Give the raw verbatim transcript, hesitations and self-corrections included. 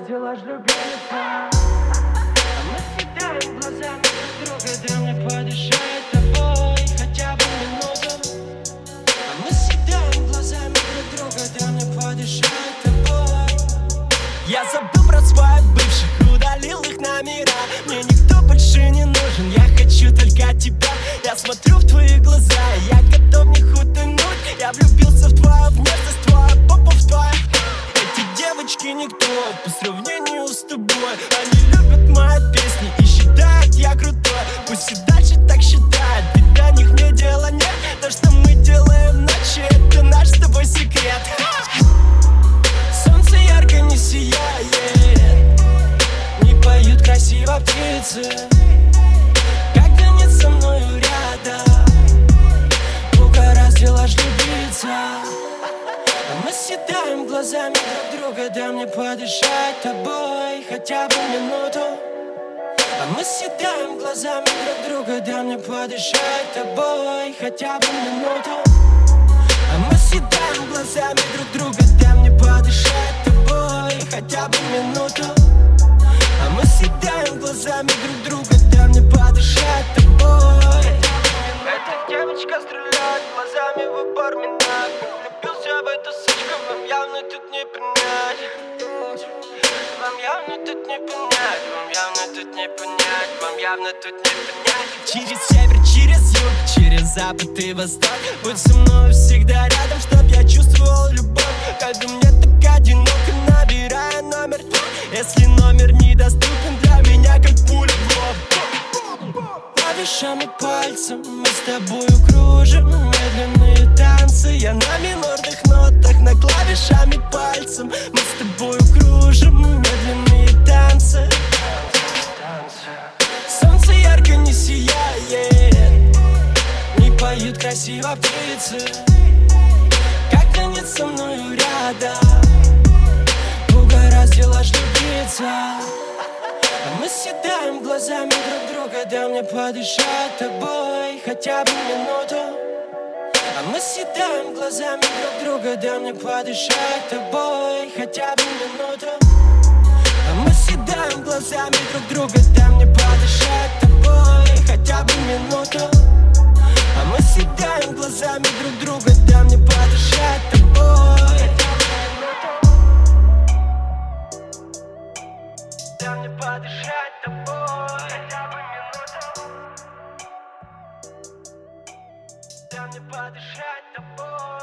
угораздило ж любиться. А мы съедаем глазами друг друга, дай мне подышать тобой хотя бы минуту. А мы съедаем глазами друг друга, дай мне подышать тобой. Я забыл про своих бывших, удалил их номера. Мне никто больше не нужен, я хочу только тебя. Я смотрю в твои глаза, я готов в них утонуть. Я влюбился в твою внешность, твоя попа в твою. Эти девочки никто по сравнению с тобой. Они любят мои песни и считают я крутой. Пусть и дальше так считают, ведь до них мне дела нет. То, что мы делаем ночью, это наш с тобой секрет. Солнце ярко не сияет, не поют красиво птицы. Когда нет со мною рядом, угораздило ж любиться. А мы съедаем глазами друг друга, дай мне подышать тобой хотя бы минуту. А мы съедаем глазами друг друга, дай мне подышать тобой хотя бы минуту. А мы съедаем глазами друг друга, дай мне подышать тобой хотя бы минуту. А мы съедаем глазами друг друга, дай мне подышать тобой. Эта девочка стреляет глазами в упор меня. Влюбился в эту сучку, вам явно тут не понять. Вам явно тут не понять, вам явно тут не понять, вам явно тут не понять. Через север, через юг, через запад и восток, будь со мной всегда рядом, чтоб я чувствовал любовь. Когда мне так одиноко, набирая номер твой. Если номер недоступен, для меня как пуля в лоб. Клавишами пальцем мы с тобою кружим медленные танцы. Я на минорных нотах, на клавишами пальцем мы с тобою кружим медленные танцы. Солнце ярко не сияет, не поют красиво птицы. Когда нет со мною рядом, угораздило ж любиться. А мы съедаем глазами друг друга, дай мне подышать тобой хотя бы минуту. А мы съедаем глазами друг друга, дай мне подышать тобой хотя бы минуту. А мы съедаем глазами друг друга, дай мне подышать тобой хотя бы минуту. А мы съедаем глазами друг друга, дай мне подышать тобой. Дай мне подышать тобой хотя бы минуту. Дай мне подышать тобой.